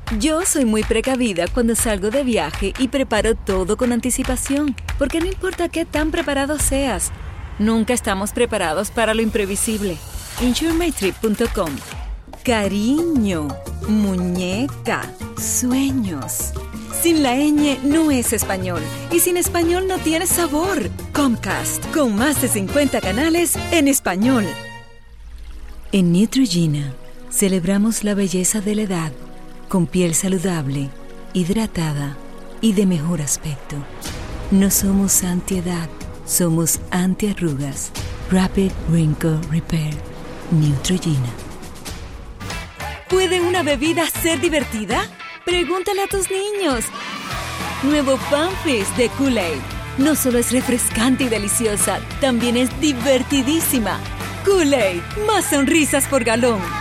Yo soy muy precavida cuando salgo de viaje y preparo todo con anticipación, porque no importa qué tan preparado seas, nunca estamos preparados para lo imprevisible. InsureMyTrip.com. Cariño, muñeca, sueños. Sin la ñ no es español, y sin español no tiene sabor. Comcast, con más de 50 canales en español. En Neutrogena celebramos la belleza de la edad, con piel saludable, hidratada y de mejor aspecto. No somos antiedad, somos antiarrugas. Rapid Wrinkle Repair. Neutrogena. ¿Puede una bebida ser divertida? Pregúntale a tus niños. Nuevo Fun Fizz de Kool-Aid. No solo es refrescante y deliciosa, también es divertidísima. Kool-Aid, más sonrisas por galón.